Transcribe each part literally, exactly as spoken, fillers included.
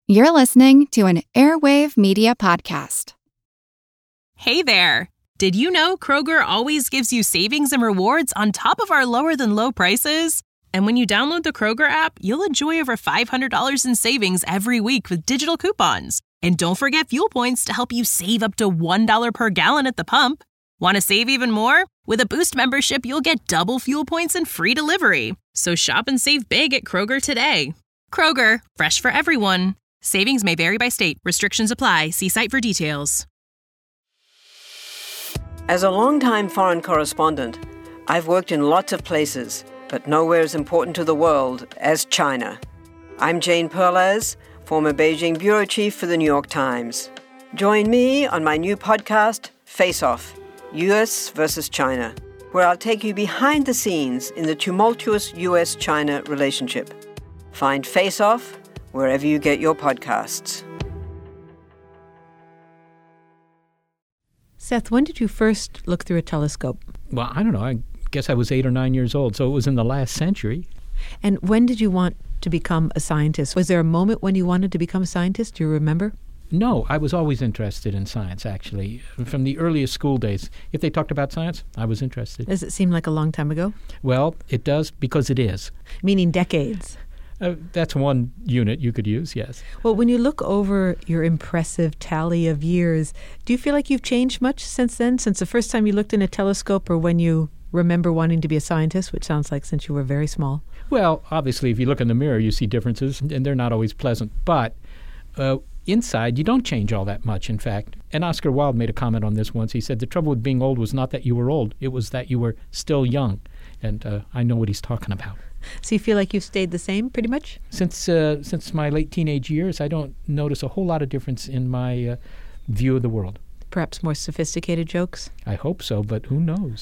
You're listening to an Airwave Media Podcast. Hey there! Did you know Kroger always gives you savings and rewards on top of our lower-than-low prices? And when you download the Kroger app, you'll enjoy over five hundred dollars in savings every week with digital coupons. And don't forget fuel points to help you save up to one dollar per gallon at the pump. Want to save even more? With a Boost membership, you'll get double fuel points and free delivery. So shop and save big at Kroger today. Kroger, fresh for everyone. Savings may vary by state. Restrictions apply. See site for details. As a longtime foreign correspondent, I've worked in lots of places, but nowhere as important to the world as China. I'm Jane Perlez, former Beijing bureau chief for the New York Times. Join me on my new podcast, Face Off, U S versus China, where I'll take you behind the scenes in the tumultuous U S China relationship. Find Face Off wherever you get your podcasts. Seth, when did you first look through a telescope? Well, I don't know. I guess I was eight or nine years old, so it was in the last century. And when did you want to become a scientist? Was there a moment when you wanted to become a scientist? Do you remember? No, I was always interested in science, actually. From the earliest school days, if they talked about science, I was interested. Does it seem like a long time ago? Well, it does because it is. Meaning decades? Uh, that's one unit you could use, yes. Well, when you look over your impressive tally of years, do you feel like you've changed much since then, since the first time you looked in a telescope or when you remember wanting to be a scientist, which sounds like since you were very small? Well, obviously, if you look in the mirror, you see differences, and they're not always pleasant. But uh, inside, you don't change all that much, in fact. And Oscar Wilde made a comment on this once. He said, the trouble with being old was not that you were old, it was that you were still young. And uh, I know what he's talking about. So you feel like you've stayed the same, pretty much? Since uh, since my late teenage years, I don't notice a whole lot of difference in my uh, view of the world. Perhaps more sophisticated jokes? I hope so, but who knows?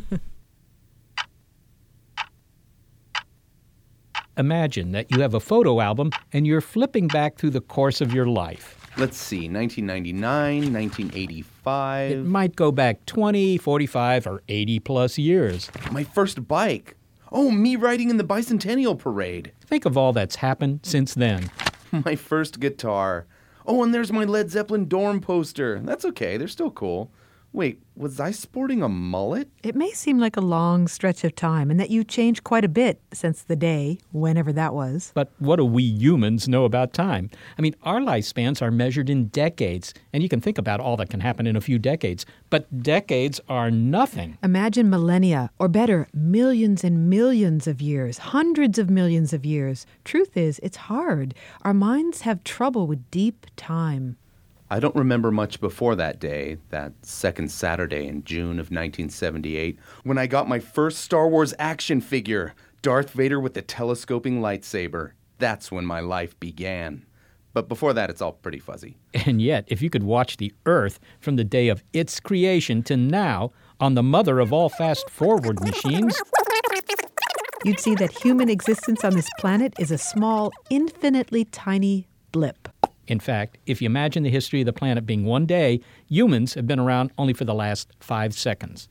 Imagine that you have a photo album and you're flipping back through the course of your life. Let's see, nineteen ninety-nine, nineteen eighty-five. It might go back twenty, forty-five, or eighty plus years. My first bike. Oh, me riding in the bicentennial parade. Think of all that's happened since then. My first guitar. Oh, and there's my Led Zeppelin dorm poster. That's okay, they're still cool. Wait, was I sporting a mullet? It may seem like a long stretch of time and that you changed quite a bit since the day, whenever that was. But what do we humans know about time? I mean, our lifespans are measured in decades, and you can think about all that can happen in a few decades. But decades are nothing. Imagine millennia, or better, millions and millions of years, hundreds of millions of years. Truth is, it's hard. Our minds have trouble with deep time. I don't remember much before that day, that second Saturday in June of nineteen seventy-eight, when I got my first Star Wars action figure, Darth Vader with the telescoping lightsaber. That's when my life began. But before that, it's all pretty fuzzy. And yet, if you could watch the Earth from the day of its creation to now on the mother of all fast-forward machines, you'd see that human existence on this planet is a small, infinitely tiny blip. In fact, if you imagine the history of the planet being one day, humans have been around only for the last five seconds.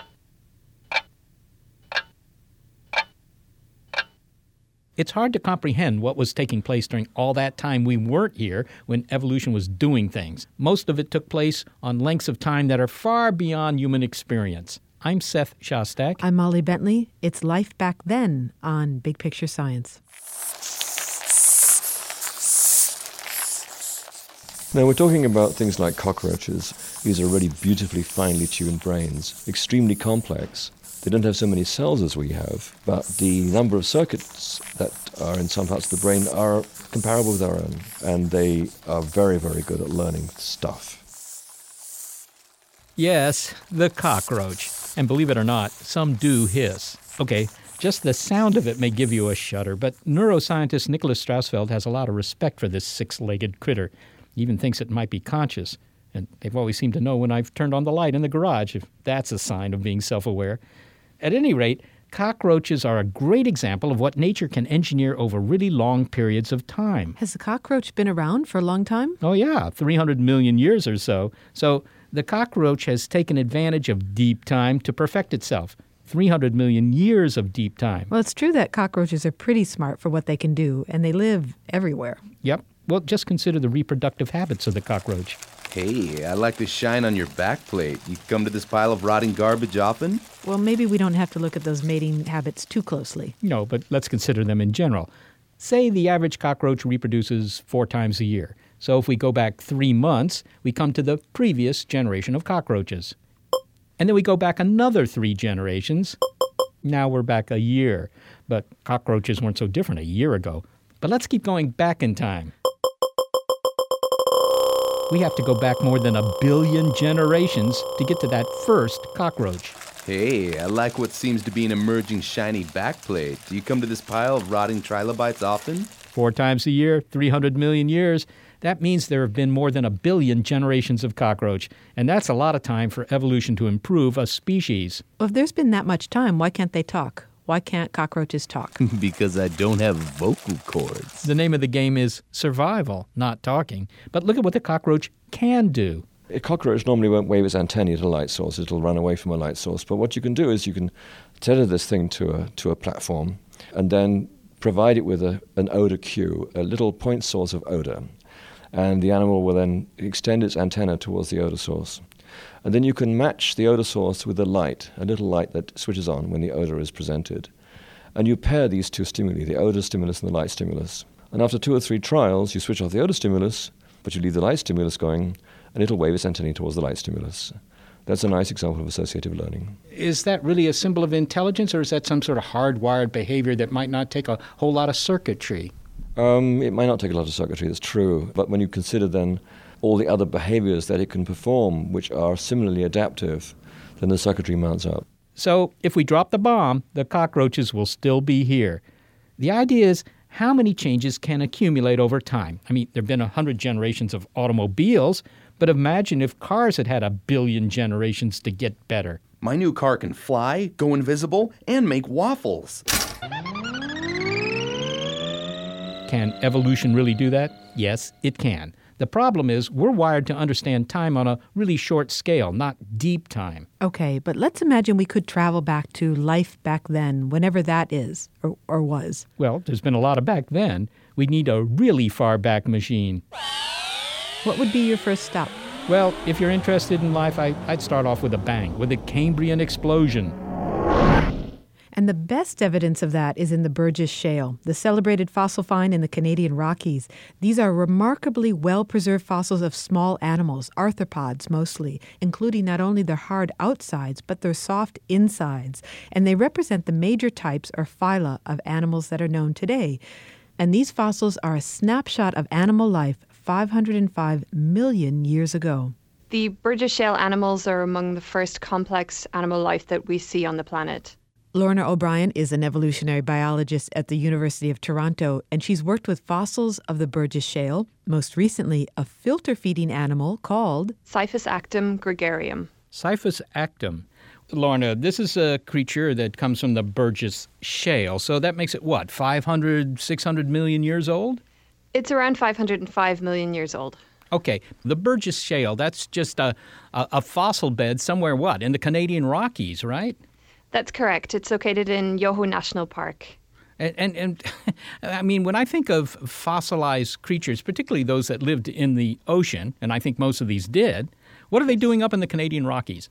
It's hard to comprehend what was taking place during all that time we weren't here when evolution was doing things. Most of it took place on lengths of time that are far beyond human experience. I'm Seth Shostak. I'm Molly Bentley. It's Life Back Then on Big Picture Science. Now, we're talking about things like cockroaches. These are really beautifully finely tuned brains, extremely complex. They don't have so many cells as we have, but the number of circuits that are in some parts of the brain are comparable with our own, and they are very, very good at learning stuff. Yes, the cockroach. And believe it or not, some do hiss. Okay, just the sound of it may give you a shudder, but neuroscientist Nicholas Strausfeld has a lot of respect for this six-legged critter. He even thinks it might be conscious. And they've always seemed to know when I've turned on the light in the garage, if that's a sign of being self-aware. At any rate, cockroaches are a great example of what nature can engineer over really long periods of time. Has the cockroach been around for a long time? Oh, yeah, three hundred million years or so. So the cockroach has taken advantage of deep time to perfect itself. three hundred million years of deep time. Well, it's true that cockroaches are pretty smart for what they can do, and they live everywhere. Yep. Well, just consider the reproductive habits of the cockroach. Hey, I like the shine on your back plate. You come to this pile of rotting garbage often? Well, maybe we don't have to look at those mating habits too closely. No, but let's consider them in general. Say the average cockroach reproduces four times a year. So if we go back three months, we come to the previous generation of cockroaches. And then we go back another three generations. Now we're back a year. But cockroaches weren't so different a year ago. But let's keep going back in time. We have to go back more than a billion generations to get to that first cockroach. Hey, I like what seems to be an emerging shiny backplate. Do you come to this pile of rotting trilobites often? Four times a year, three hundred million years. That means there have been more than a billion generations of cockroach. And that's a lot of time for evolution to improve a species. Well, if there's been that much time, why can't they talk? Why can't cockroaches talk? Because I don't have vocal cords. The name of the game is survival, not talking. But look at what the cockroach can do. A cockroach normally won't wave its antennae at a light source. It'll run away from a light source. But what you can do is you can tether this thing to a to a platform and then provide it with a, an odor cue, a little point source of odor. And the animal will then extend its antenna towards the odor source. And then you can match the odor source with a light, a little light that switches on when the odor is presented. And you pair these two stimuli, the odor stimulus and the light stimulus. And after two or three trials, you switch off the odor stimulus, but you leave the light stimulus going, and it'll wave its antennae towards the light stimulus. That's a nice example of associative learning. Is that really a symbol of intelligence, or is that some sort of hardwired behavior that might not take a whole lot of circuitry? Um, it might not take a lot of circuitry, that's true. But when you consider then all the other behaviors that it can perform, which are similarly adaptive, then the circuitry mounts up. So if we drop the bomb, the cockroaches will still be here. The idea is, how many changes can accumulate over time? I mean, there have been a hundred generations of automobiles, but imagine if cars had had a billion generations to get better. My new car can fly, go invisible, and make waffles. Can evolution really do that? Yes, it can. The problem is we're wired to understand time on a really short scale, not deep time. Okay, but let's imagine we could travel back to life back then, whenever that is, or, or was. Well, there's been a lot of back then. We'd need a really far back machine. What would be your first stop? Well, if you're interested in life, I, I'd start off with a bang, with the Cambrian explosion. And the best evidence of that is in the Burgess Shale, the celebrated fossil find in the Canadian Rockies. These are remarkably well-preserved fossils of small animals, arthropods mostly, including not only their hard outsides, but their soft insides. And they represent the major types or phyla of animals that are known today. And these fossils are a snapshot of animal life five hundred five million years ago. The Burgess Shale animals are among the first complex animal life that we see on the planet. Lorna O'Brien is an evolutionary biologist at the University of Toronto, and she's worked with fossils of the Burgess Shale, most recently a filter-feeding animal called Siphus actum gregarium. Siphus actum. Lorna, this is a creature that comes from the Burgess Shale, so that makes it what, five hundred, six hundred million years old? It's around five hundred five million years old. Okay, the Burgess Shale, that's just a, a, a fossil bed somewhere, what, in the Canadian Rockies, right? That's correct. It's located in Yoho National Park. And, and, and I mean, when I think of fossilized creatures, particularly those that lived in the ocean, and I think most of these did, what are they doing up in the Canadian Rockies?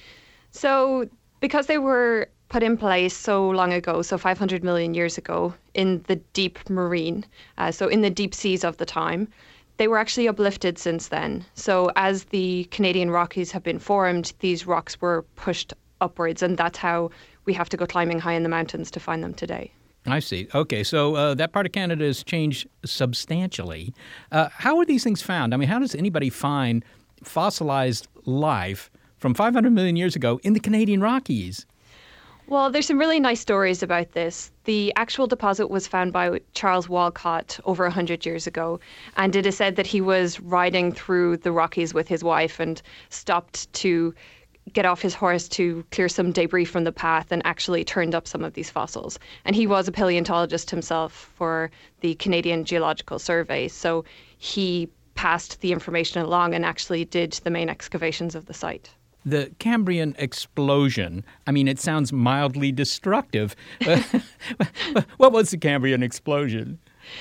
So because they were put in place so long ago, so five hundred million years ago, in the deep marine, uh, so in the deep seas of the time, they were actually uplifted since then. So as the Canadian Rockies have been formed, these rocks were pushed upwards, and that's how we have to go climbing high in the mountains to find them today. I see. Okay, so uh, that part of Canada has changed substantially. Uh, how are these things found? I mean, how does anybody find fossilized life from five hundred million years ago in the Canadian Rockies? Well, there's some really nice stories about this. The actual deposit was found by Charles Walcott over one hundred years ago, and it is said that he was riding through the Rockies with his wife and stopped to get off his horse to clear some debris from the path and actually turned up some of these fossils. And he was a paleontologist himself for the Canadian Geological Survey, so he passed the information along and actually did the main excavations of the site. The Cambrian explosion, I mean, it sounds mildly destructive. What was the Cambrian explosion?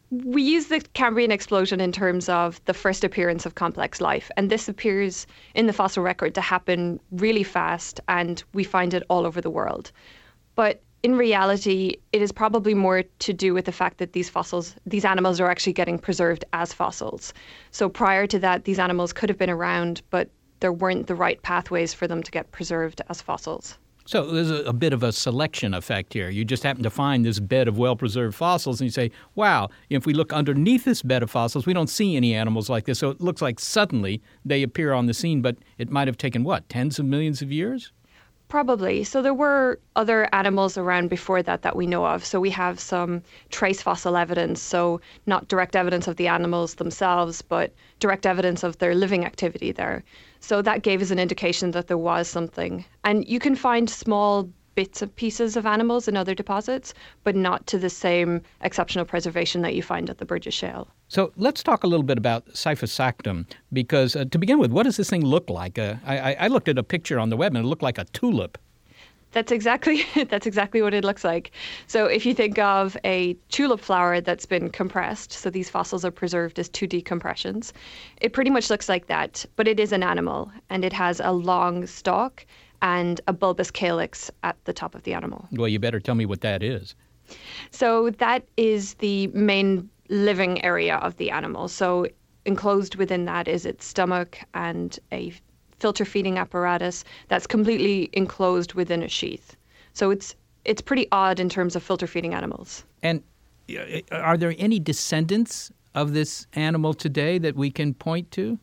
We use the Cambrian explosion in terms of the first appearance of complex life, and this appears in the fossil record to happen really fast, and we find it all over the world. But in reality, it is probably more to do with the fact that these fossils, these animals are actually getting preserved as fossils. So prior to that, these animals could have been around, but there weren't the right pathways for them to get preserved as fossils. So there's a, a bit of a selection effect here. You just happen to find this bed of well-preserved fossils and you say, wow, if we look underneath this bed of fossils, we don't see any animals like this. So it looks like suddenly they appear on the scene, but it might have taken, what, tens of millions of years? Probably. So there were other animals around before that that we know of. So we have some trace fossil evidence, so not direct evidence of the animals themselves, but direct evidence of their living activity there. So that gave us an indication that there was something. And you can find small bits and pieces of animals in other deposits, but not to the same exceptional preservation that you find at the Burgess Shale. So let's talk a little bit about Cyphosactum, because uh, to begin with, what does this thing look like? Uh, I, I looked at a picture on the web and it looked like a tulip. That's exactly that's exactly what it looks like. So if you think of a tulip flower that's been compressed, so these fossils are preserved as two decompressions, it pretty much looks like that, but it is an animal, and it has a long stalk and a bulbous calyx at the top of the animal. Well, you better tell me what that is. So that is the main living area of the animal. So enclosed within that is its stomach and a filter feeding apparatus that's completely enclosed within a sheath. So it's it's pretty odd in terms of filter feeding animals. And are there any descendants of this animal today that we can point to?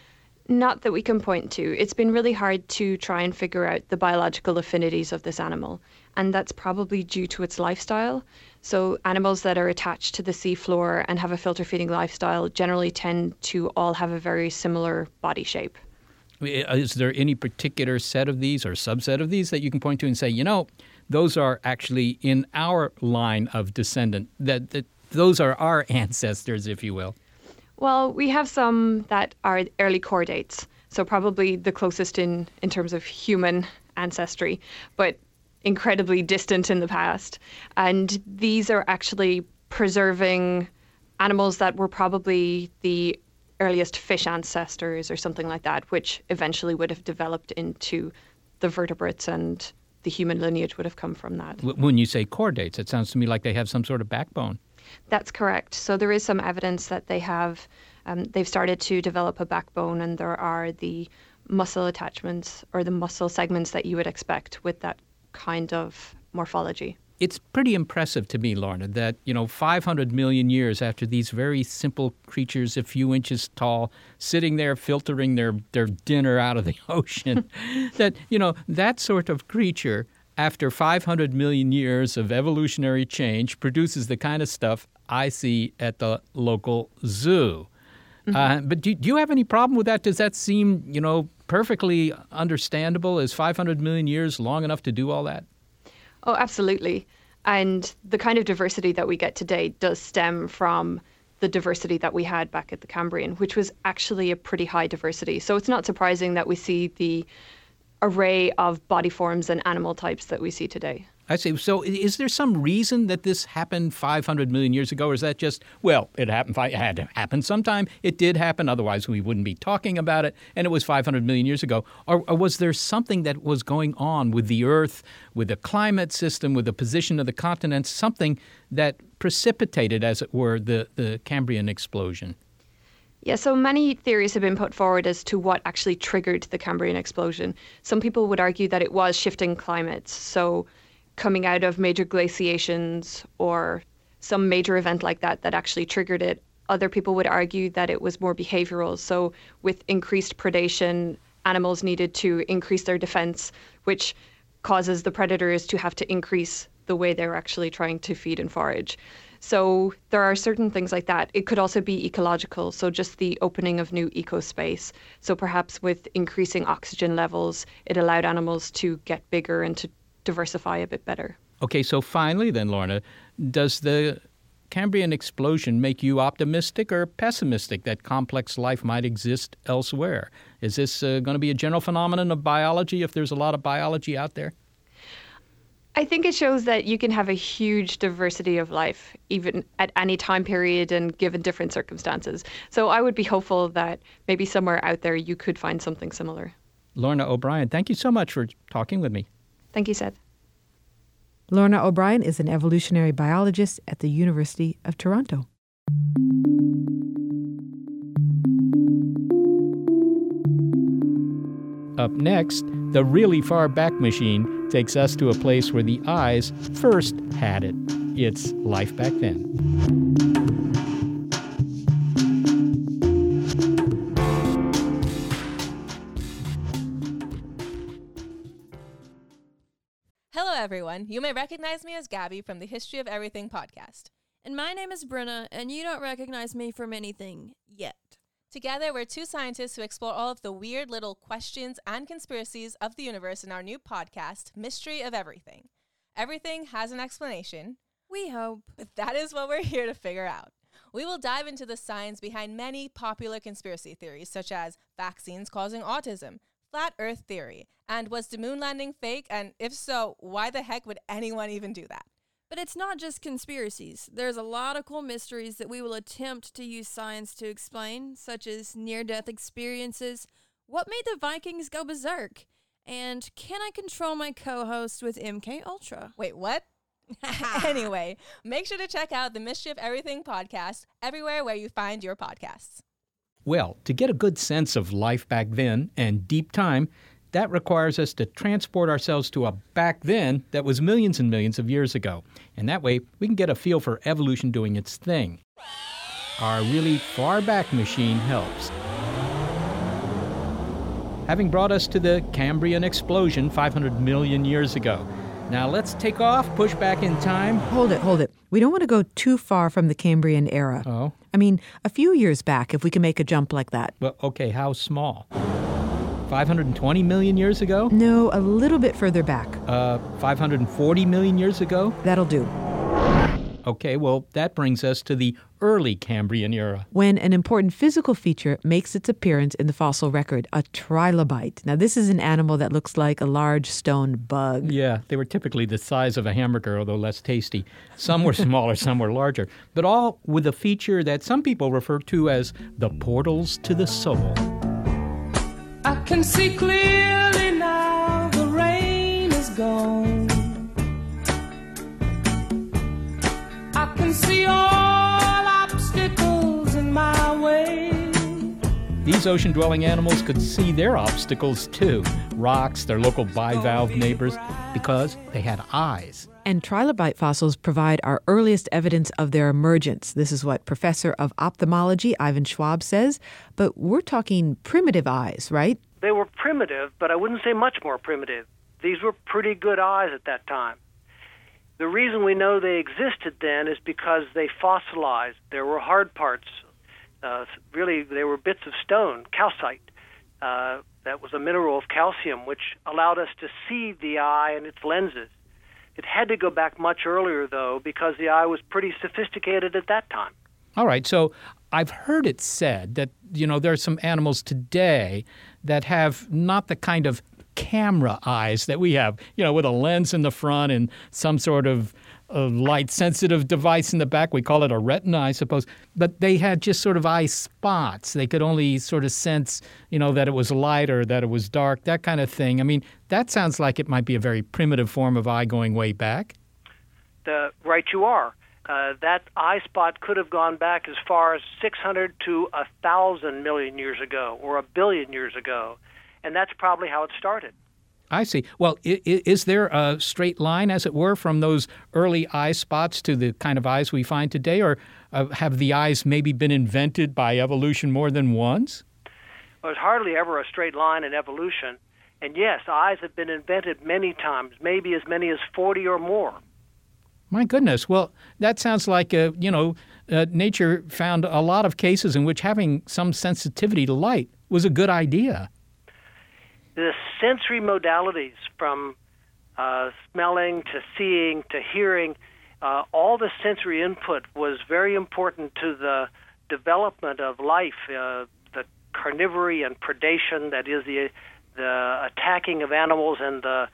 Not that we can point to. It's been really hard to try and figure out the biological affinities of this animal, and that's probably due to its lifestyle. So animals that are attached to the seafloor and have a filter feeding lifestyle generally tend to all have a very similar body shape. Is there any particular set of these or subset of these that you can point to and say, you know, those are actually in our line of descendant, that, that those are our ancestors, if you will? Well, we have some that are early chordates, so probably the closest in, in terms of human ancestry, but incredibly distant in the past. And these are actually preserving animals that were probably the earliest fish ancestors or something like that, which eventually would have developed into the vertebrates, and the human lineage would have come from that. When you say chordates, it sounds to me like they have some sort of backbone. That's correct. So there is some evidence that they have, um, they've started to develop a backbone, and there are the muscle attachments or the muscle segments that you would expect with that kind of morphology. It's pretty impressive to me, Lorna, that, you know, five hundred million years after these very simple creatures, a few inches tall, sitting there filtering their, their dinner out of the ocean, that, you know, that sort of creature, after five hundred million years of evolutionary change, produces the kind of stuff I see at the local zoo. Mm-hmm. Uh, but do, do you have any problem with that? Does that seem, you know, perfectly understandable? Is five hundred million years long enough to do all that? Oh, absolutely. And the kind of diversity that we get today does stem from the diversity that we had back at the Cambrian, which was actually a pretty high diversity. So it's not surprising that we see the array of body forms and animal types that we see today. I see. So is there some reason that this happened five hundred million years ago, or is that just, well, it happened, it had to happen sometime, it did happen, otherwise we wouldn't be talking about it, and it was five hundred million years ago? Or, or was there something that was going on with the Earth, with the climate system, with the position of the continents, something that precipitated, as it were, the, the Cambrian explosion? Yeah, so many theories have been put forward as to what actually triggered the Cambrian explosion. Some people would argue that it was shifting climates, so coming out of major glaciations or some major event like that that actually triggered it. Other people would argue that it was more behavioral. So with increased predation, animals needed to increase their defense, which causes the predators to have to increase the way they're actually trying to feed and forage. So there are certain things like that. It could also be ecological, so just the opening of new ecospace. So perhaps with increasing oxygen levels, it allowed animals to get bigger and to diversify a bit better. Okay, so finally then, Lorna, does the Cambrian explosion make you optimistic or pessimistic that complex life might exist elsewhere? Is this uh, going to be a general phenomenon of biology if there's a lot of biology out there? I think it shows that you can have a huge diversity of life, even at any time period and given different circumstances. So I would be hopeful that maybe somewhere out there you could find something similar. Lorna O'Brien, thank you so much for talking with me. Thank you, Seth. Lorna O'Brien is an evolutionary biologist at the University of Toronto. Up next, the really far back machine takes us to a place where the eyes first had it. It's life back then. Hello, everyone. You may recognize me as Gabby from the History of Everything podcast. And my name is Brenna, and you don't recognize me from anything yet. Together, we're two scientists who explore all of the weird little questions and conspiracies of the universe in our new podcast, Mystery of Everything. Everything has an explanation. We hope. But that is what we're here to figure out. We will dive into the science behind many popular conspiracy theories, such as vaccines causing autism, flat Earth theory, and was the moon landing fake? And if so, why the heck would anyone even do that? But it's not just conspiracies. There's a lot of cool mysteries that we will attempt to use science to explain, such as near-death experiences, what made the Vikings go berserk, and can I control my co-host with M K Ultra? Wait, what? Anyway, make sure to check out the Mystery of Everything podcast everywhere where you find your podcasts. Well, to get a good sense of life back then and deep time, that requires us to transport ourselves to a back then that was millions and millions of years ago. And that way, we can get a feel for evolution doing its thing. Our really far back machine helps. Having brought us to the Cambrian explosion five hundred million years ago. Now let's take off, push back in time. Hold it, hold it. We don't want to go too far from the Cambrian era. Oh? I mean, a few years back, if we can make a jump like that. Well, okay, how small? five hundred twenty million years ago? No, a little bit further back. Uh, five hundred forty million years ago? That'll do. Okay, well, that brings us to the early Cambrian era. When an important physical feature makes its appearance in the fossil record, a trilobite. Now, this is an animal that looks like a large stone bug. Yeah, they were typically the size of a hamburger, although less tasty. Some were smaller, some were larger, but all with a feature that some people refer to as the portals to the soul. I can see clearly now, the rain is gone. I can see all obstacles in my way. These ocean-dwelling animals could see their obstacles too. Rocks, their local bivalve neighbors, because they had eyes. And trilobite fossils provide our earliest evidence of their emergence. This is what Professor of Ophthalmology Ivan Schwab says. But we're talking primitive eyes, right? They were primitive, but I wouldn't say much more primitive. These were pretty good eyes at that time. The reason we know they existed then is because they fossilized. There were hard parts. Uh, really, they were bits of stone, calcite. Uh, that was a mineral of calcium, which allowed us to see the eye and its lenses. It had to go back much earlier, though, because the eye was pretty sophisticated at that time. All right, so I've heard it said that, you know, there are some animals today that have not the kind of camera eyes that we have, you know, with a lens in the front and some sort of uh, light-sensitive device in the back. We call it a retina, I suppose. But they had just sort of eye spots. They could only sort of sense, you know, that it was light or that it was dark, that kind of thing. I mean, that sounds like it might be a very primitive form of eye going way back. The, right you are. Uh, that eye spot could have gone back as far as six hundred to one thousand million years ago or a billion years ago. And that's probably how it started. I see. Well, I- is there a straight line, as it were, from those early eye spots to the kind of eyes we find today? Or uh, have the eyes maybe been invented by evolution more than once? Well, there's hardly ever a straight line in evolution. And yes, eyes have been invented many times, maybe as many as forty or more. My goodness. Well, that sounds like, uh, you know, uh, nature found a lot of cases in which having some sensitivity to light was a good idea. The sensory modalities from uh, smelling to seeing to hearing, uh, all the sensory input was very important to the development of life, uh, the carnivory and predation, that is the the attacking of animals and the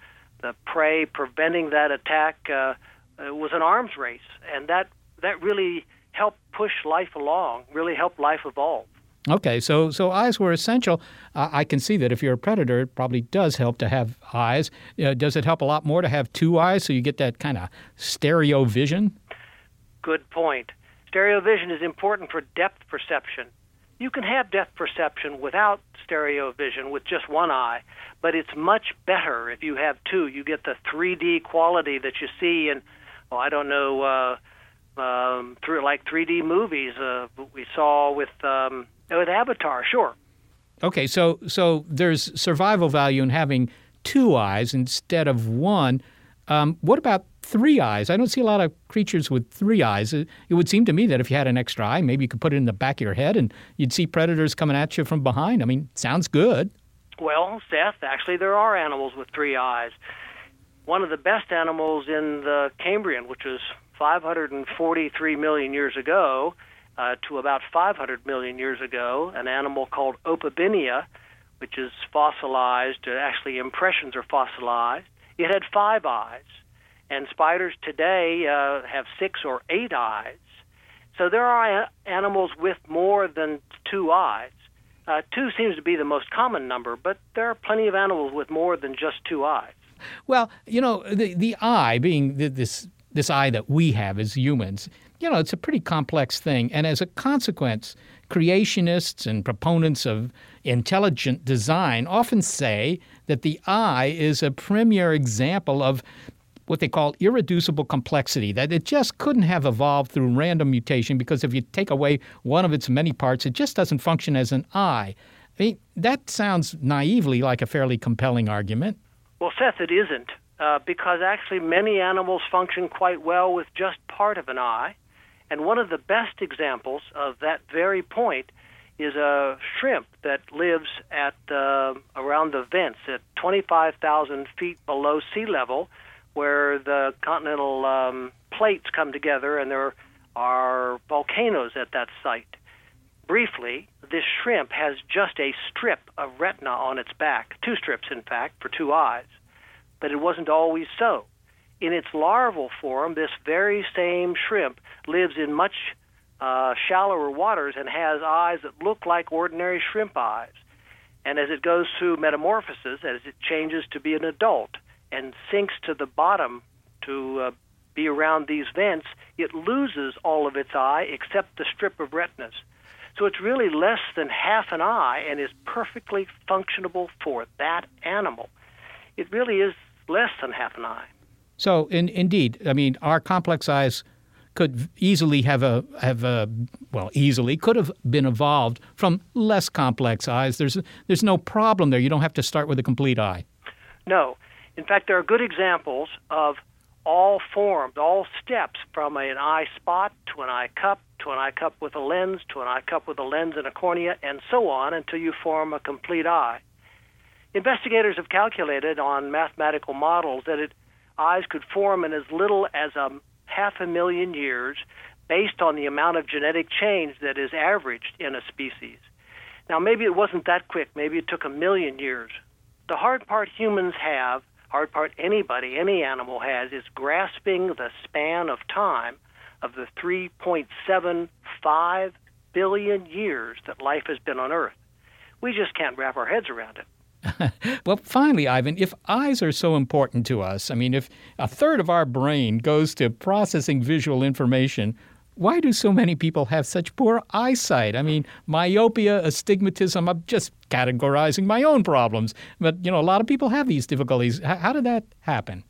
the prey, preventing that attack uh, uh, was an arms race, and that that really helped push life along, really helped life evolve. Okay, so so eyes were essential. Uh, I can see that if you're a predator, it probably does help to have eyes. Uh, does it help a lot more to have two eyes so you get that kind of stereo vision? Good point. Stereo vision is important for depth perception. You can have depth perception without stereo vision with just one eye, but it's much better if you have two. You get the three D quality that you see in, oh, I don't know, uh, um, through like three D movies uh, we saw with um, with Avatar, sure. Okay, so so there's survival value in having two eyes instead of one. Um, what about three eyes? I don't see a lot of creatures with three eyes. It, it would seem to me that if you had an extra eye, maybe you could put it in the back of your head and you'd see predators coming at you from behind. I mean, sounds good. Well, Seth, actually there are animals with three eyes. One of the best animals in the Cambrian, which was five hundred forty-three million years ago, Uh, to about five hundred million years ago, an animal called Opabinia, which is fossilized, uh, actually impressions are fossilized. It had five eyes, and spiders today uh, have six or eight eyes. So there are a- animals with more than two eyes. Uh, two seems to be the most common number, but there are plenty of animals with more than just two eyes. Well, you know, the, the eye being the, this this eye that we have as humans, you know, it's a pretty complex thing. And as a consequence, creationists and proponents of intelligent design often say that the eye is a premier example of what they call irreducible complexity, that it just couldn't have evolved through random mutation because if you take away one of its many parts, it just doesn't function as an eye. I mean, that sounds naively like a fairly compelling argument. Well, Seth, it isn't, uh, because actually many animals function quite well with just part of an eye. And one of the best examples of that very point is a shrimp that lives at uh, around the vents at twenty-five thousand feet below sea level, where the continental um, plates come together and there are volcanoes at that site. Briefly, this shrimp has just a strip of retina on its back, two strips, in fact, for two eyes. But it wasn't always so. In its larval form, this very same shrimp lives in much uh, shallower waters and has eyes that look like ordinary shrimp eyes. And as it goes through metamorphosis, as it changes to be an adult and sinks to the bottom to uh, be around these vents, it loses all of its eye except the strip of retinas. So it's really less than half an eye and is perfectly functionable for that animal. It really is less than half an eye. So, in, indeed, I mean, our complex eyes could easily have a have a well, easily could have been evolved from less complex eyes. There's there's no problem there. You don't have to start with a complete eye. No, in fact, there are good examples of all forms, all steps from an eye spot to an eye cup to an eye cup with a lens to an eye cup with a lens and a cornea, and so on until you form a complete eye. Investigators have calculated on mathematical models that it eyes could form in as little as a half a million years based on the amount of genetic change that is averaged in a species. Now, maybe it wasn't that quick. Maybe it took a million years. The hard part humans have, hard part anybody, any animal has, is grasping the span of time of the three point seven five billion years that life has been on Earth. We just can't wrap our heads around it. Well, finally, Ivan, if eyes are so important to us, I mean, if a third of our brain goes to processing visual information, why do so many people have such poor eyesight? I mean, myopia, astigmatism, I'm just categorizing my own problems. But, you know, a lot of people have these difficulties. H- how did that happen?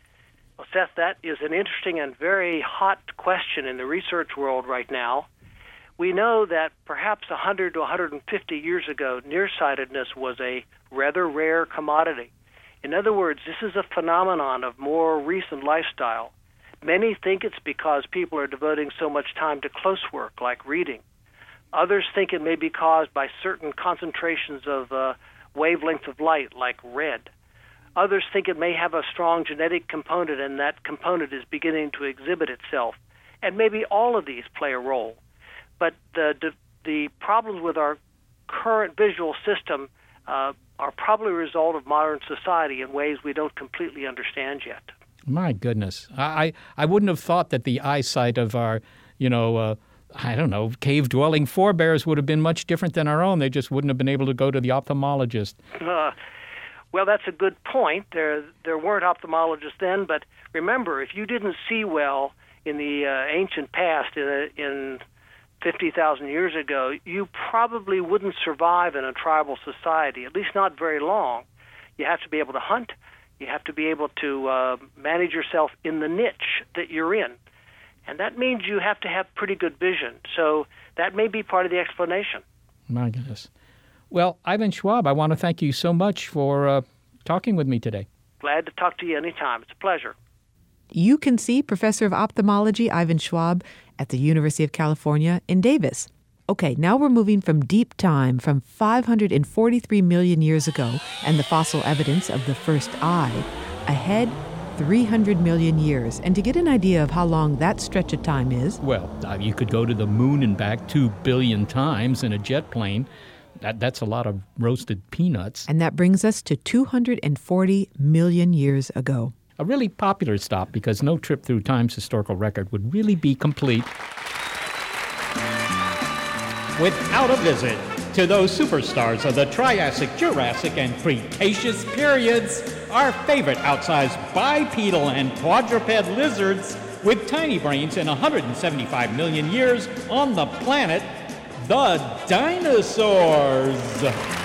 Well, Seth, that is an interesting and very hot question in the research world right now. We know that perhaps one hundred to one hundred fifty years ago, nearsightedness was a rather rare commodity. In other words, this is a phenomenon of more recent lifestyle. Many think it's because people are devoting so much time to close work, like reading. Others think it may be caused by certain concentrations of uh, wavelengths of light, like red. Others think it may have a strong genetic component, and that component is beginning to exhibit itself. And maybe all of these play a role. But the the, the problems with our current visual system uh, are probably a result of modern society in ways we don't completely understand yet. My goodness. I, I wouldn't have thought that the eyesight of our, you know, uh, I don't know, cave-dwelling forebears would have been much different than our own. They just wouldn't have been able to go to the ophthalmologist. Uh, well, that's a good point. There, there weren't ophthalmologists then, but remember, if you didn't see well in the uh, ancient past, in, in fifty thousand years ago, you probably wouldn't survive in a tribal society, at least not very long. You have to be able to hunt. You have to be able to uh, manage yourself in the niche that you're in. And that means you have to have pretty good vision. So that may be part of the explanation. My goodness. Well, Ivan Schwab, I want to thank you so much for uh, talking with me today. Glad to talk to you anytime. It's a pleasure. You can see Professor of Ophthalmology Ivan Schwab at the University of California in Davis. Okay, now we're moving from deep time, from five hundred forty-three million years ago, and the fossil evidence of the first eye, ahead three hundred million years. And to get an idea of how long that stretch of time is... Well, uh, you could go to the moon and back two billion times in a jet plane. That, that's a lot of roasted peanuts. And that brings us to two hundred forty million years ago. A really popular stop because no trip through time's historical record would really be complete without a visit to those superstars of the Triassic, Jurassic, and Cretaceous periods, our favorite outsized bipedal and quadruped lizards with tiny brains in one hundred seventy-five million years on the planet, the dinosaurs.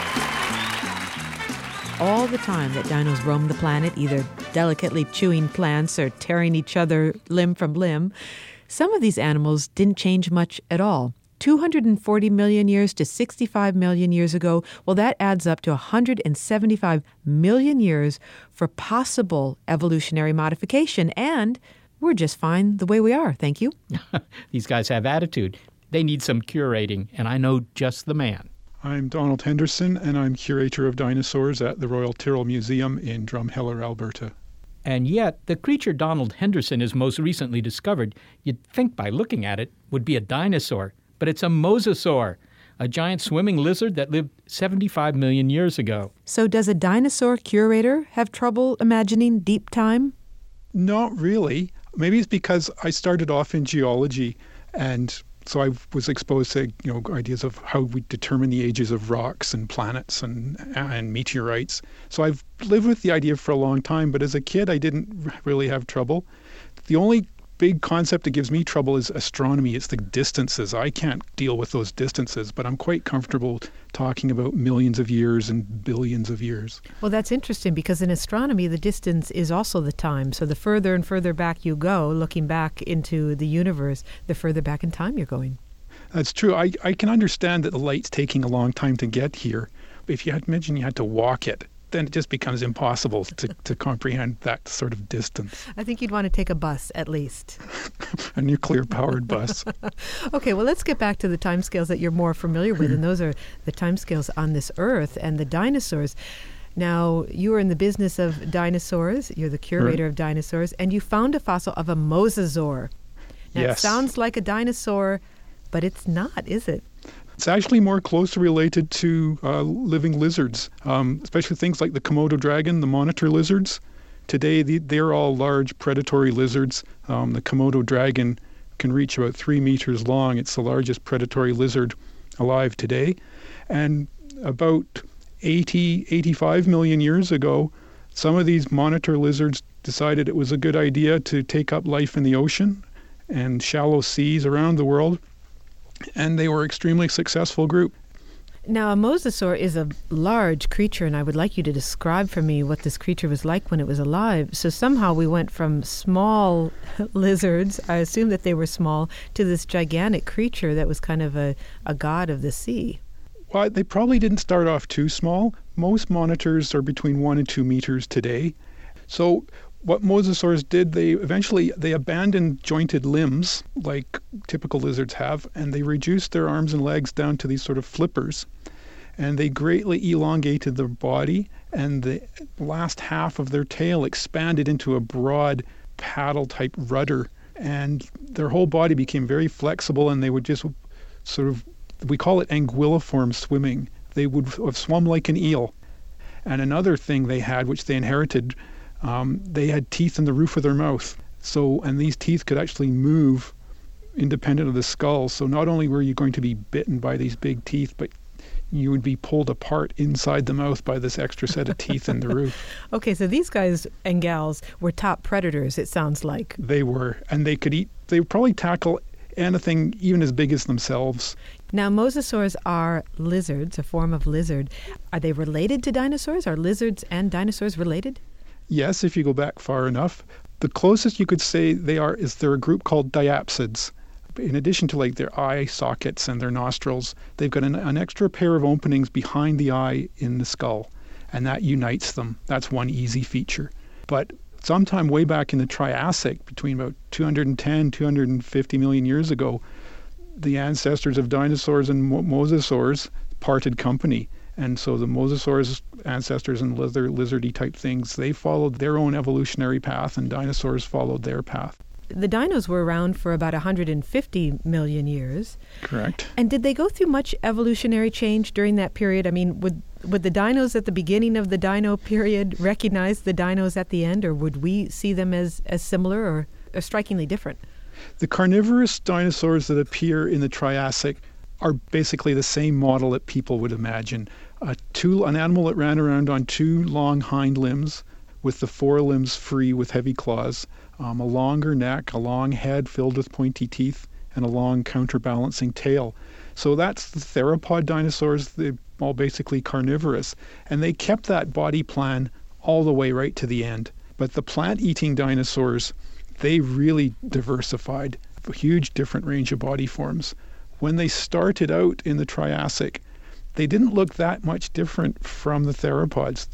All the time that dinos roamed the planet, either delicately chewing plants or tearing each other limb from limb, some of these animals didn't change much at all. two hundred forty million years to sixty-five million years ago, well, that adds up to one hundred seventy-five million years for possible evolutionary modification, and we're just fine the way we are, thank you. These guys have attitude. They need some curating, and I know just the man. I'm Donald Henderson, and I'm curator of dinosaurs at the Royal Tyrrell Museum in Drumheller, Alberta. And yet, the creature Donald Henderson has most recently discovered, you'd think by looking at it, would be a dinosaur. But it's a mosasaur, a giant swimming lizard that lived seventy-five million years ago. So does a dinosaur curator have trouble imagining deep time? Not really. Maybe it's because I started off in geology, and so I was exposed to, you know, ideas of how we determine the ages of rocks and planets and and meteorites. So I've lived with the idea for a long time, but as a kid I didn't really have trouble. The only big concept that gives me trouble is astronomy. It's the distances. I can't deal with those distances, but I'm quite comfortable talking about millions of years and billions of years. Well, that's interesting because in astronomy, the distance is also the time. So the further and further back you go, looking back into the universe, the further back in time you're going. That's true. I, I can understand that the light's taking a long time to get here. But if you had mentioned you had to walk it, then it just becomes impossible to, to comprehend that sort of distance. I think you'd want to take a bus, at least. A nuclear-powered bus. Okay, well, let's get back to the timescales that you're more familiar with, and those are the timescales on this Earth and the dinosaurs. Now, you are in the business of dinosaurs. You're the curator right. of dinosaurs, and you found a fossil of a mosasaur. Now, yes. It sounds like a dinosaur, but it's not, is it? It's actually more closely related to uh, living lizards, um, especially things like the Komodo dragon, the monitor lizards. Today, the, they're all large predatory lizards. Um, the Komodo dragon can reach about three meters long. It's the largest predatory lizard alive today. And about eighty, eighty-five million years ago, some of these monitor lizards decided it was a good idea to take up life in the ocean and shallow seas around the world. And they were an extremely successful group. Now, a mosasaur is a large creature, and I would like you to describe for me what this creature was like when it was alive. So somehow we went from small lizards, I assume that they were small, to this gigantic creature that was kind of a, a god of the sea. Well, they probably didn't start off too small. Most monitors are between one and two meters today. So what mosasaurs did, they eventually they abandoned jointed limbs like typical lizards have, and they reduced their arms and legs down to these sort of flippers. And they greatly elongated their body, and the last half of their tail expanded into a broad paddle-type rudder. And their whole body became very flexible, and they would just sort of, we call it anguilliform swimming. They would have swum like an eel. And another thing they had, which they inherited, um, they had teeth in the roof of their mouth. So, and these teeth could actually move independent of the skull. So not only were you going to be bitten by these big teeth, but you would be pulled apart inside the mouth by this extra set of teeth in the roof. Okay, so these guys and gals were top predators, it sounds like. They were, and they could eat, they would probably tackle anything even as big as themselves. Now, mosasaurs are lizards, a form of lizard. Are they related to dinosaurs? Are lizards and dinosaurs related? Yes, if you go back far enough. The closest you could say they are is they're a group called diapsids. In addition to like their eye sockets and their nostrils, they've got an, an extra pair of openings behind the eye in the skull, and that unites them. That's one easy feature. But sometime way back in the Triassic, between about two hundred ten, two hundred fifty million years ago, the ancestors of dinosaurs and mo- mosasaurs parted company. And so the mosasaurs ancestors and lizard, lizardy type things, they followed their own evolutionary path, and dinosaurs followed their path. The dinos were around for about one hundred fifty million years. Correct. And did they go through much evolutionary change during that period? I mean, would would the dinos at the beginning of the dino period recognize the dinos at the end, or would we see them as, as similar or, or strikingly different? The carnivorous dinosaurs that appear in the Triassic are basically the same model that people would imagine. A two, an animal that ran around on two long hind limbs with the forelimbs free with heavy claws, um, a longer neck, a long head filled with pointy teeth, and a long counterbalancing tail. So that's the theropod dinosaurs. They're all basically carnivorous. And they kept that body plan all the way right to the end. But the plant-eating dinosaurs, they really diversified, a huge different range of body forms. When they started out in the Triassic, they didn't look that much different from the theropods.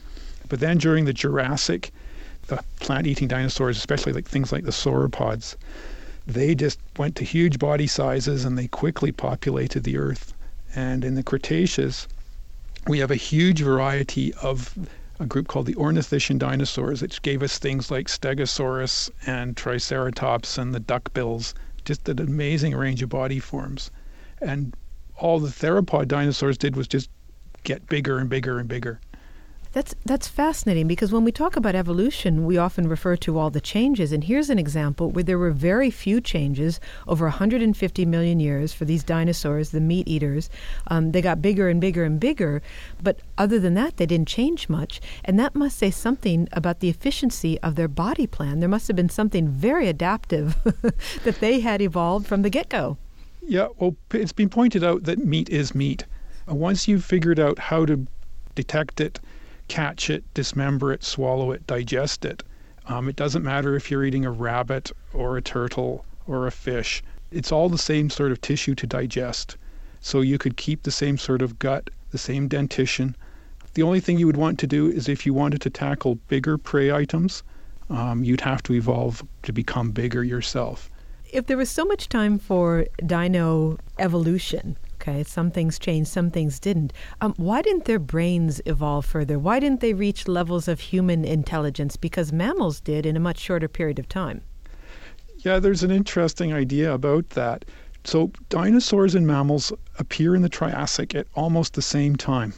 But then during the Jurassic, the plant-eating dinosaurs, especially like things like the sauropods, they just went to huge body sizes and they quickly populated the Earth. And in the Cretaceous, we have a huge variety of a group called the Ornithischian dinosaurs, which gave us things like Stegosaurus and Triceratops and the duckbills, just an amazing range of body forms. And all the theropod dinosaurs did was just get bigger and bigger and bigger. That's that's fascinating, because when we talk about evolution, we often refer to all the changes. And here's an example where there were very few changes over one hundred fifty million years for these dinosaurs, the meat eaters. Um, they got bigger and bigger and bigger, but other than that, they didn't change much. And that must say something about the efficiency of their body plan. There must have been something very adaptive that they had evolved from the get-go. Yeah, well, it's been pointed out that meat is meat. Once you've figured out how to detect it, catch it, dismember it, swallow it, digest it. Um, it doesn't matter if you're eating a rabbit or a turtle or a fish. It's all the same sort of tissue to digest. So you could keep the same sort of gut, the same dentition. The only thing you would want to do is if you wanted to tackle bigger prey items, um, you'd have to evolve to become bigger yourself. If there was so much time for dino evolution, okay, some things changed, some things didn't. Um, why didn't their brains evolve further? Why didn't they reach levels of human intelligence? Because mammals did in a much shorter period of time. Yeah, there's an interesting idea about that. So dinosaurs and mammals appear in the Triassic at almost the same time.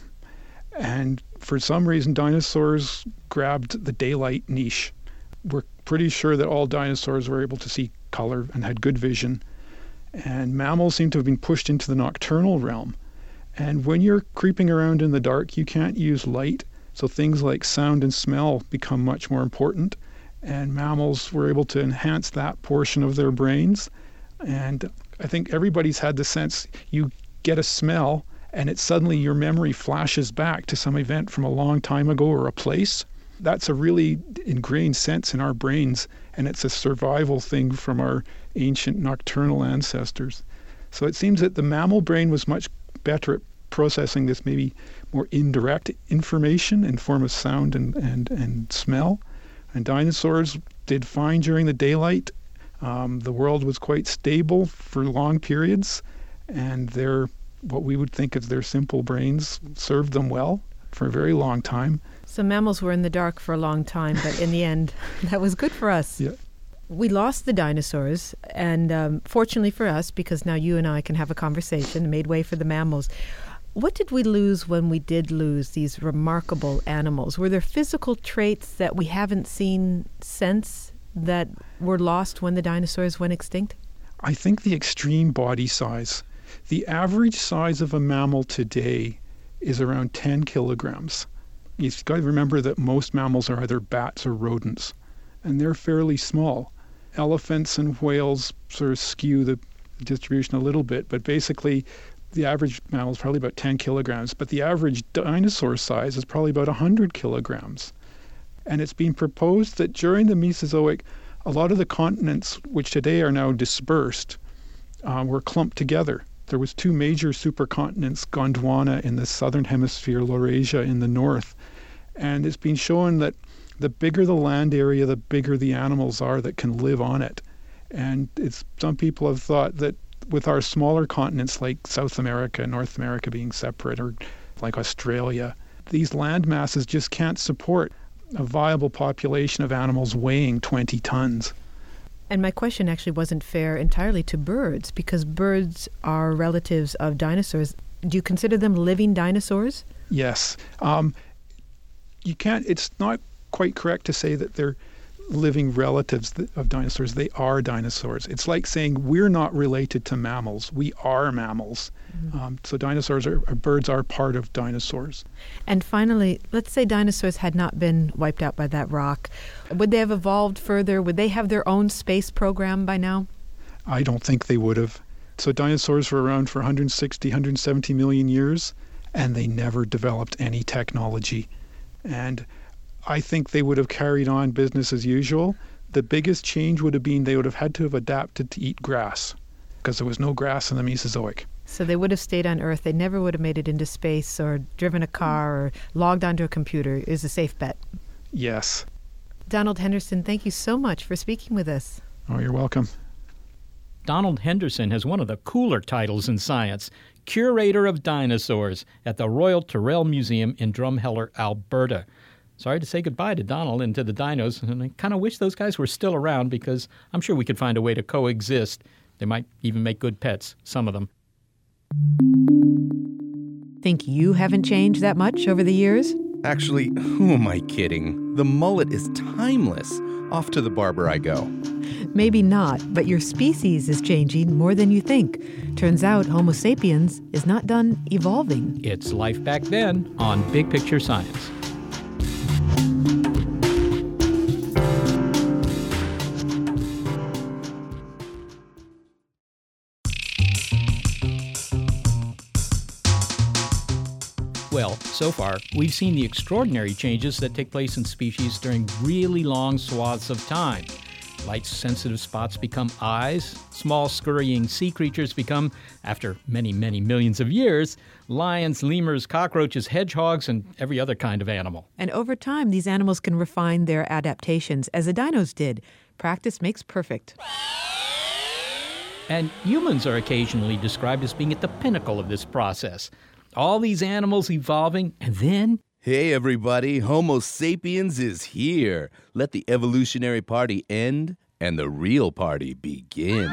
And for some reason, dinosaurs grabbed the daylight niche. We're pretty sure that all dinosaurs were able to see color and had good vision. And mammals seem to have been pushed into the nocturnal realm. And when you're creeping around in the dark, you can't use light. So things like sound and smell become much more important. And mammals were able to enhance that portion of their brains. And I think everybody's had the sense you get a smell and it suddenly your memory flashes back to some event from a long time ago or a place. That's a really ingrained sense in our brains, and it's a survival thing from our ancient nocturnal ancestors. So it seems that the mammal brain was much better at processing this maybe more indirect information in form of sound and, and, and smell. And dinosaurs did fine during the daylight. Um, the world was quite stable for long periods, and their what we would think of their simple brains served them well for a very long time. So mammals were in the dark for a long time, but in the end, that was good for us. Yeah. We lost the dinosaurs, and um, fortunately for us, because now you and I can have a conversation, made way for the mammals. What did we lose when we did lose these remarkable animals? Were there physical traits that we haven't seen since that were lost when the dinosaurs went extinct? I think the extreme body size. The average size of a mammal today is around ten kilograms. You've got to remember that most mammals are either bats or rodents, and they're fairly small. Elephants and whales sort of skew the distribution a little bit, but basically the average mammal is probably about ten kilograms, but the average dinosaur size is probably about one hundred kilograms. And it's been proposed that during the Mesozoic, a lot of the continents, which today are now dispersed, uh, were clumped together. There was two major supercontinents, Gondwana in the southern hemisphere, Laurasia in the north. And it's been shown that the bigger the land area, the bigger the animals are that can live on it. And it's some people have thought that with our smaller continents like South America, North America being separate, or like Australia, these land masses just can't support a viable population of animals weighing twenty tons. And my question actually wasn't fair entirely to birds, because birds are relatives of dinosaurs. Do you consider them living dinosaurs? Yes. Um, you can't, it's not quite correct to say that they're living relatives of dinosaurs. They are dinosaurs. It's like saying we're not related to mammals. We are mammals. Mm-hmm. Um, so dinosaurs are, birds are part of dinosaurs. And finally, let's say dinosaurs had not been wiped out by that rock. Would they have evolved further? Would they have their own space program by now? I don't think they would have. So dinosaurs were around for one hundred sixty, one hundred seventy million years, and they never developed any technology. And I think they would have carried on business as usual. The biggest change would have been they would have had to have adapted to eat grass, because there was no grass in the Mesozoic. So they would have stayed on Earth. They never would have made it into space or driven a car or logged onto a computer, is a safe bet. Yes. Donald Henderson, thank you so much for speaking with us. Oh, you're welcome. Donald Henderson has one of the cooler titles in science, Curator of Dinosaurs at the Royal Tyrrell Museum in Drumheller, Alberta. Sorry to say goodbye to Donald and to the dinos, and I kind of wish those guys were still around, because I'm sure we could find a way to coexist. They might even make good pets, some of them. Think you haven't changed that much over the years? Actually, who am I kidding? The mullet is timeless. Off to the barber I go. Maybe not, but your species is changing more than you think. Turns out Homo sapiens is not done evolving. It's Life Back Then on Big Picture Science. Well, so far, we've seen the extraordinary changes that take place in species during really long swaths of time. Light-sensitive spots become eyes, small scurrying sea creatures become, after many, many millions of years, lions, lemurs, cockroaches, hedgehogs, and every other kind of animal. And over time, these animals can refine their adaptations, as the dinos did. Practice makes perfect. And humans are occasionally described as being at the pinnacle of this process. All these animals evolving, and then... Hey everybody, Homo sapiens is here. Let the evolutionary party end and the real party begin.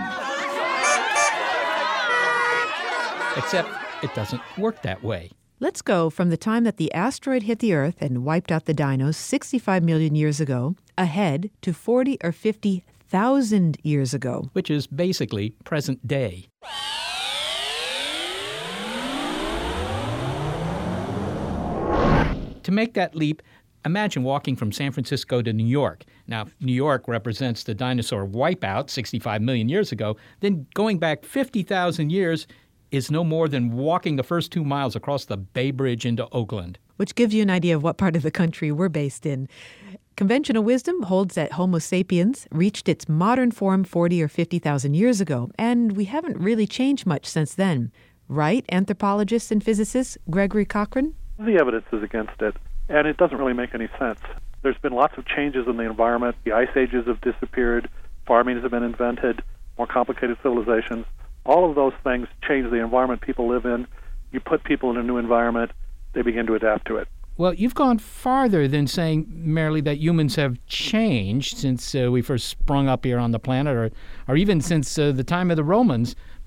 Except it doesn't work that way. Let's go from the time that the asteroid hit the Earth and wiped out the dinos sixty-five million years ago, ahead to forty or fifty thousand years ago. Which is basically present day. To make that leap, imagine walking from San Francisco to New York. Now, New York represents the dinosaur wipeout sixty-five million years ago. Then going back fifty thousand years is no more than walking the first two miles across the Bay Bridge into Oakland. Which gives you an idea of what part of the country we're based in. Conventional wisdom holds that Homo sapiens reached its modern form forty or fifty thousand years ago, and we haven't really changed much since then. Right, anthropologist and physicist Gregory Cochran? The evidence is against it, and it doesn't really make any sense. There's been lots of changes in the environment. The ice ages have disappeared, farming has been invented, more complicated civilizations. All of those things change the environment people live in. You put people in a new environment, they begin to adapt to it. Well, you've gone farther than saying merely that humans have changed since uh, we first sprung up here on the planet, or, or even since uh, the time of the Romans.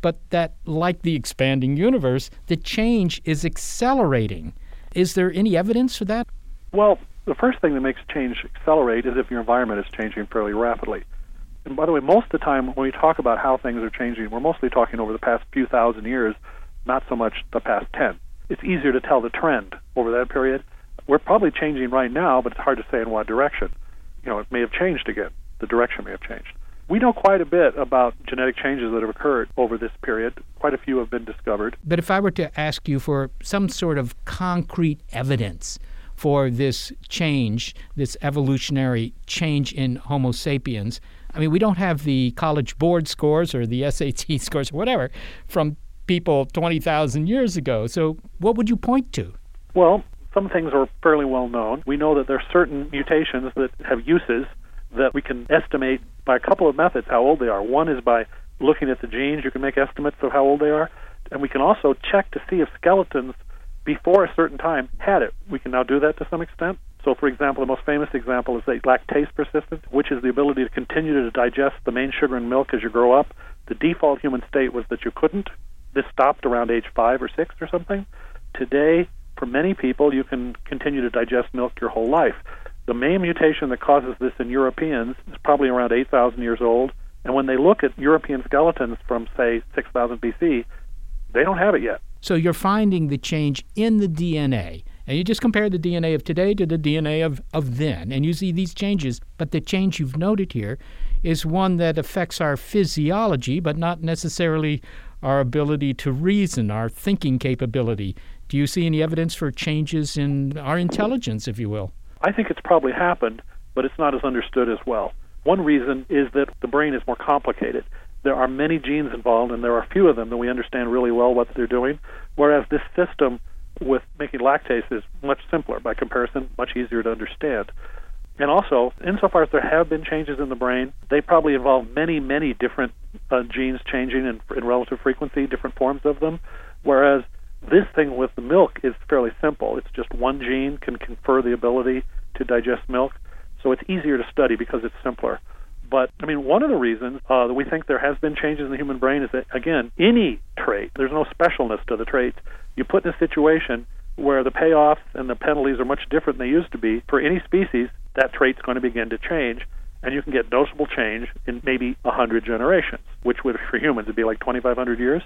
but that, like the expanding universe, the change is accelerating. Is there any evidence for that? Well, the first thing that makes change accelerate is if your environment is changing fairly rapidly. And by the way, most of the time when we talk about how things are changing, we're mostly talking over the past few thousand years, not so much the past ten. It's easier to tell the trend over that period. We're probably changing right now, but it's hard to say in what direction. You know, it may have changed again. The direction may have changed. We know quite a bit about genetic changes that have occurred over this period. Quite a few have been discovered. But if I were to ask you for some sort of concrete evidence for this change, this evolutionary change in Homo sapiens, I mean, we don't have the college board scores or the S A T scores or whatever from people twenty thousand years ago. So what would you point to? Well, some things are fairly well known. We know that there are certain mutations that have uses that we can estimate by a couple of methods how old they are. One is by looking at the genes. You can make estimates of how old they are. And we can also check to see if skeletons before a certain time had it. We can now do that to some extent. So, for example, the most famous example is the lactase persistence, which is the ability to continue to digest the main sugar in milk as you grow up. The default human state was that you couldn't. This stopped around age five or six or something. Today, for many people, you can continue to digest milk your whole life. The main mutation that causes this in Europeans is probably around eight thousand years old. And when they look at European skeletons from, say, six thousand B C, they don't have it yet. So you're finding the change in the D N A. And you just compare the D N A of today to the D N A of, of then, and you see these changes. But the change you've noted here is one that affects our physiology, but not necessarily our ability to reason, our thinking capability. Do you see any evidence for changes in our intelligence, if you will? I think it's probably happened, but it's not as understood as well. One reason is that the brain is more complicated. There are many genes involved, and there are few of them that we understand really well what they're doing, whereas this system with making lactase is much simpler by comparison, much easier to understand. And also, insofar as there have been changes in the brain, they probably involve many, many different uh, genes changing in, in relative frequency, different forms of them, whereas this thing with the milk is fairly simple. It's just one gene can confer the ability to digest milk, so it's easier to study because it's simpler. But, I mean, one of the reasons uh, that we think there has been changes in the human brain is that, again, any trait, there's no specialness to the traits. You put in a situation where the payoffs and the penalties are much different than they used to be, for any species, that trait's going to begin to change, and you can get noticeable change in maybe one hundred generations, which would, for humans, would be like twenty-five hundred years.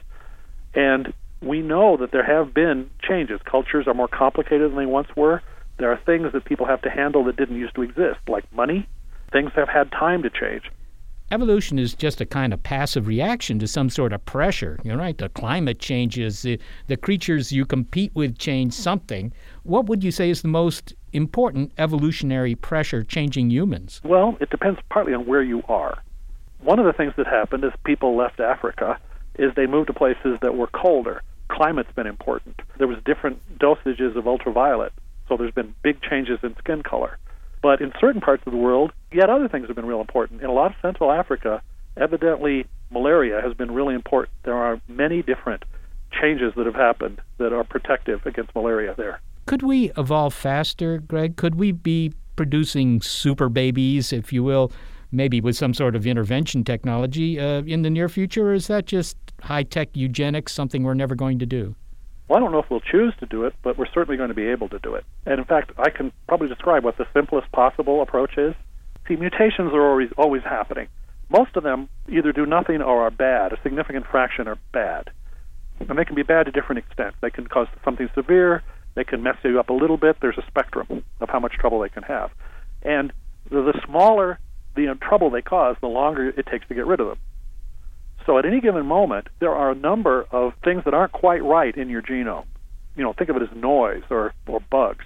And we know that there have been changes. Cultures are more complicated than they once were. There are things that people have to handle that didn't used to exist, like money. Things have had time to change. Evolution is just a kind of passive reaction to some sort of pressure. You're right, the climate changes, the, the creatures you compete with change something. What would you say is the most important evolutionary pressure changing humans? Well, it depends partly on where you are. One of the things that happened as people left Africa is they moved to places that were colder. Climate's been important. There was different dosages of ultraviolet, so there's been big changes in skin color. But in certain parts of the world, yet other things have been real important. In a lot of Central Africa, evidently malaria has been really important. There are many different changes that have happened that are protective against malaria there. Could we evolve faster, Greg? Could we be producing super babies, if you will, maybe with some sort of intervention technology uh, in the near future, or is that just high-tech eugenics, something we're never going to do? Well, I don't know if we'll choose to do it, but we're certainly going to be able to do it. And in fact, I can probably describe what the simplest possible approach is. See, mutations are always, always happening. Most of them either do nothing or are bad. A significant fraction are bad. And they can be bad to different extents. They can cause something severe. They can mess you up a little bit. There's a spectrum of how much trouble they can have. And the, the smaller the you know, trouble they cause, the longer it takes to get rid of them. So at any given moment, there are a number of things that aren't quite right in your genome. You know, think of it as noise or, or bugs.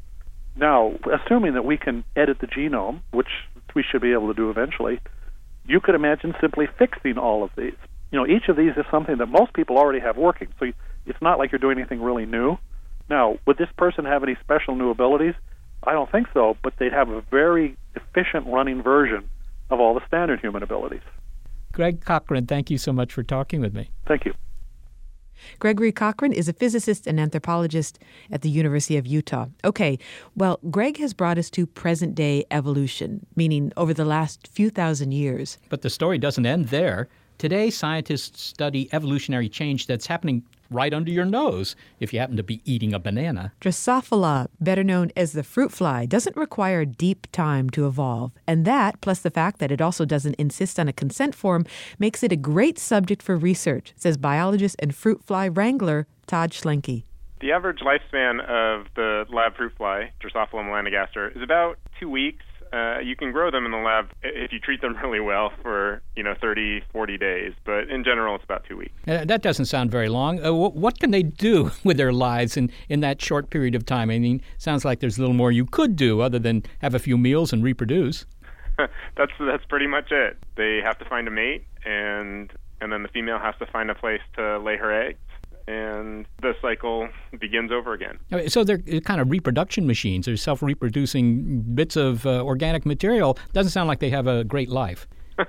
Now, assuming that we can edit the genome, which we should be able to do eventually, you could imagine simply fixing all of these. You know, each of these is something that most people already have working, so it's not like you're doing anything really new. Now, would this person have any special new abilities? I don't think so, but they'd have a very efficient running version of all the standard human abilities. Greg Cochran, thank you so much for talking with me. Thank you. Gregory Cochran is a physicist and anthropologist at the University of Utah. Okay, well, Greg has brought us to present-day evolution, meaning over the last few thousand years. But the story doesn't end there. Today, scientists study evolutionary change that's happening right under your nose if you happen to be eating a banana. Drosophila, better known as the fruit fly, doesn't require deep time to evolve. And that, plus the fact that it also doesn't insist on a consent form, makes it a great subject for research, says biologist and fruit fly wrangler Todd Schlenke. The average lifespan of the lab fruit fly, Drosophila melanogaster, is about two weeks. Uh, you can grow them in the lab if you treat them really well for, you know, thirty, forty days. But in general, it's about two weeks. Uh, that doesn't sound very long. Uh, w- what can they do with their lives in, in that short period of time? I mean, sounds like there's a little more you could do other than have a few meals and reproduce. that's that's pretty much it. They have to find a mate, and and then the female has to find a place to lay her eggs. And the cycle begins over again. So they're kind of reproduction machines. They're self-reproducing bits of uh, organic material. Doesn't sound like they have a great life.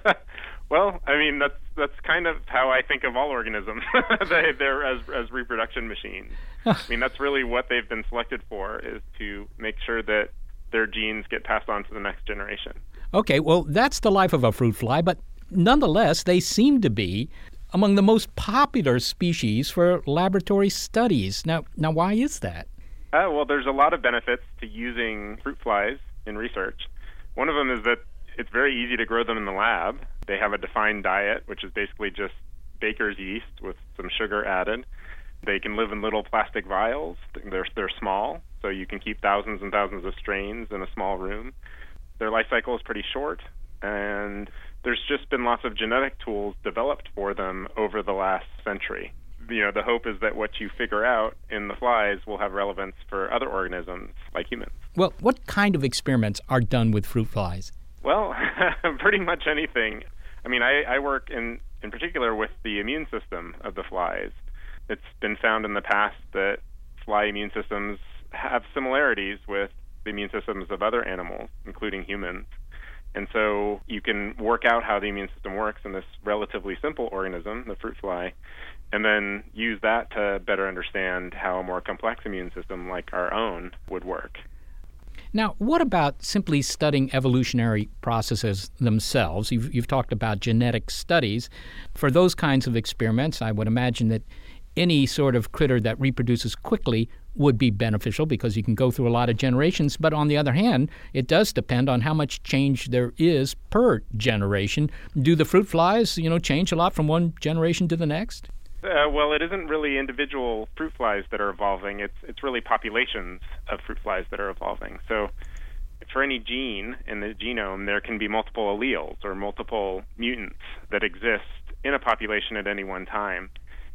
Well, I mean, that's that's kind of how I think of all organisms. they, they're as, as reproduction machines. I mean, that's really what they've been selected for, is to make sure that their genes get passed on to the next generation. Okay, well, that's the life of a fruit fly, but nonetheless, they seem to be among the most popular species for laboratory studies. Now, now, why is that? Uh, well, there's a lot of benefits to using fruit flies in research. One of them is that it's very easy to grow them in the lab. They have a defined diet, which is basically just baker's yeast with some sugar added. They can live in little plastic vials. They're, they're small, so you can keep thousands and thousands of strains in a small room. Their life cycle is pretty short, and there's just been lots of genetic tools developed for them over the last century. You know, the hope is that what you figure out in the flies will have relevance for other organisms like humans. Well, what kind of experiments are done with fruit flies? Well, pretty much anything. I mean, I, I work in, in particular with the immune system of the flies. It's been found in the past that fly immune systems have similarities with the immune systems of other animals, including humans. And so you can work out how the immune system works in this relatively simple organism, the fruit fly, and then use that to better understand how a more complex immune system like our own would work. Now, what about simply studying evolutionary processes themselves? You've, you've talked about genetic studies. For those kinds of experiments, I would imagine that any sort of critter that reproduces quickly would be beneficial because you can go through a lot of generations. But on the other hand, it does depend on how much change there is per generation. Do the fruit flies, you know, change a lot from one generation to the next? Uh, well, it isn't really individual fruit flies that are evolving. It's it's really populations of fruit flies that are evolving. So for any gene in the genome, there can be multiple alleles or multiple mutants that exist in a population at any one time.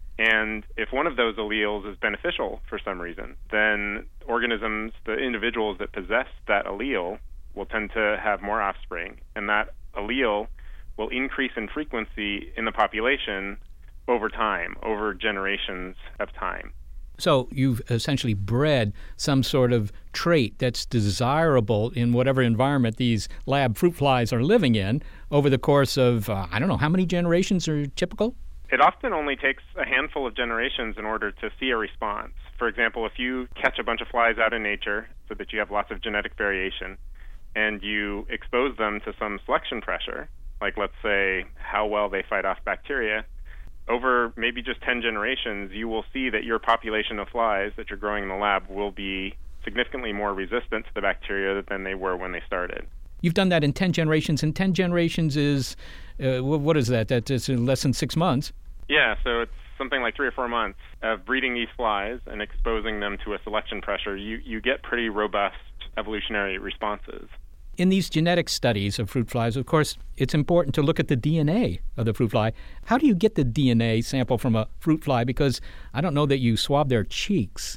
And if one of those alleles is beneficial for some reason, then organisms, the individuals that possess that allele, will tend to have more offspring. And that allele will increase in frequency in the population over time, over generations of time. So you've essentially bred some sort of trait that's desirable in whatever environment these lab fruit flies are living in over the course of, uh, I don't know, how many generations are typical? It often only takes a handful of generations in order to see a response. For example, if you catch a bunch of flies out in nature so that you have lots of genetic variation, and you expose them to some selection pressure, like let's say how well they fight off bacteria, over maybe just ten generations, you will see that your population of flies that you're growing in the lab will be significantly more resistant to the bacteria than they were when they started. You've done that in ten generations, and ten generations is, uh, what is that? That is less than six months. Yeah, so it's something like three or four months of breeding these flies and exposing them to a selection pressure. You, you get pretty robust evolutionary responses. In these genetic studies of fruit flies, of course, it's important to look at the D N A of the fruit fly. How do you get the D N A sample from a fruit fly? Because I don't know that you swab their cheeks.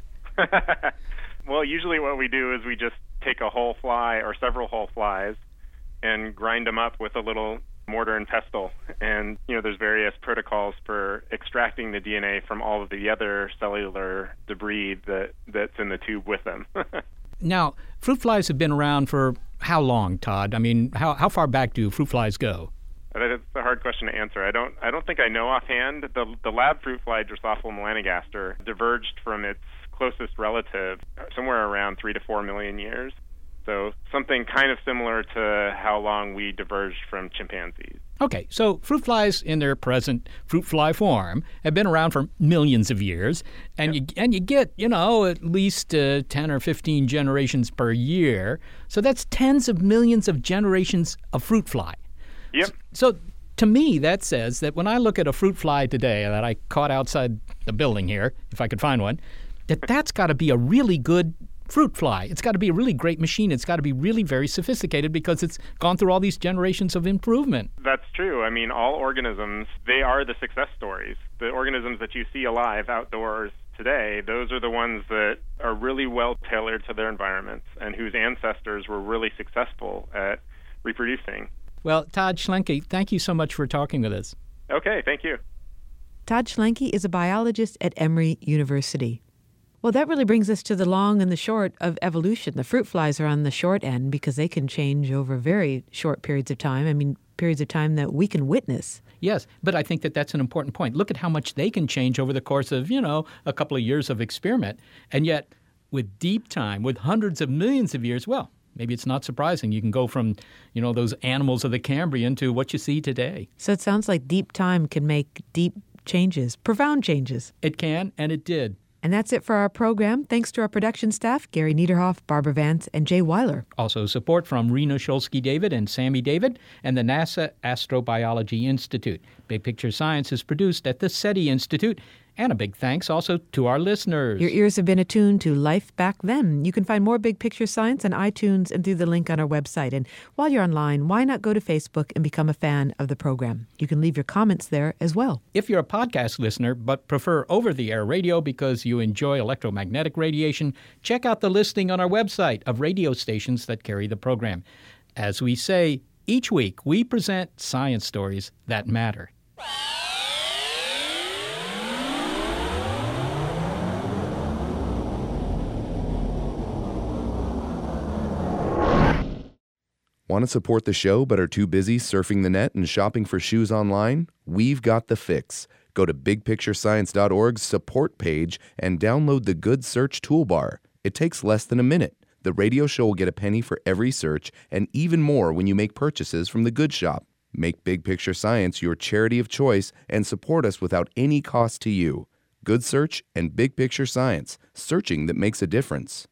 Well, usually what we do is we just take a whole fly or several whole flies and grind them up with a little mortar and pestle. And, you know, there's various protocols for extracting the D N A from all of the other cellular debris that, that's in the tube with them. Now, fruit flies have been around for how long, Todd? I mean, how how far back do fruit flies go? That's a hard question to answer. I don't I don't think I know offhand. The the lab fruit fly, Drosophila melanogaster, diverged from its closest relative somewhere around three to four million years. So something kind of similar to how long we diverged from chimpanzees. Okay, so fruit flies in their present fruit fly form have been around for millions of years, and yep. you and you get, you know, at least uh, ten or fifteen generations per year. So that's tens of millions of generations of fruit fly. Yep. So, so to me, that says that when I look at a fruit fly today that I caught outside the building here, if I could find one, that that's got to be a really good fruit fly. It's got to be a really great machine. It's got to be really very sophisticated because it's gone through all these generations of improvement. That's true. I mean, all organisms, they are the success stories. The organisms that you see alive outdoors today, those are the ones that are really well tailored to their environments and whose ancestors were really successful at reproducing. Well, Todd Schlenke, thank you so much for talking with us. Okay, thank you. Todd Schlenke is a biologist at Emory University. Well, that really brings us to the long and the short of evolution. The fruit flies are on the short end because they can change over very short periods of time. I mean, periods of time that we can witness. Yes, but I think that that's an important point. Look at how much they can change over the course of, you know, a couple of years of experiment. And yet, with deep time, with hundreds of millions of years, well, maybe it's not surprising. You can go from, you know, those animals of the Cambrian to what you see today. So it sounds like deep time can make deep changes, profound changes. It can, and it did. And that's it for our program. Thanks to our production staff, Gary Niederhoff, Barbara Vance, and Jay Weiler. Also support from Rena Shulsky-David and Sammy David and the NASA Astrobiology Institute. Big Picture Science is produced at the SETI Institute. And a big thanks also to our listeners. Your ears have been attuned to Life Back Then. You can find more Big Picture Science on iTunes and through the link on our website. And while you're online, why not go to Facebook and become a fan of the program? You can leave your comments there as well. If you're a podcast listener but prefer over-the-air radio because you enjoy electromagnetic radiation, check out the listing on our website of radio stations that carry the program. As we say, each week we present science stories that matter. Want to support the show but are too busy surfing the net and shopping for shoes online? We've got the fix. Go to big picture science dot org's support page and download the Good Search toolbar. It takes less than a minute. The radio show will get a penny for every search and even more when you make purchases from the Good Shop. Make Big Picture Science your charity of choice and support us without any cost to you. Good Search and Big Picture Science, searching that makes a difference.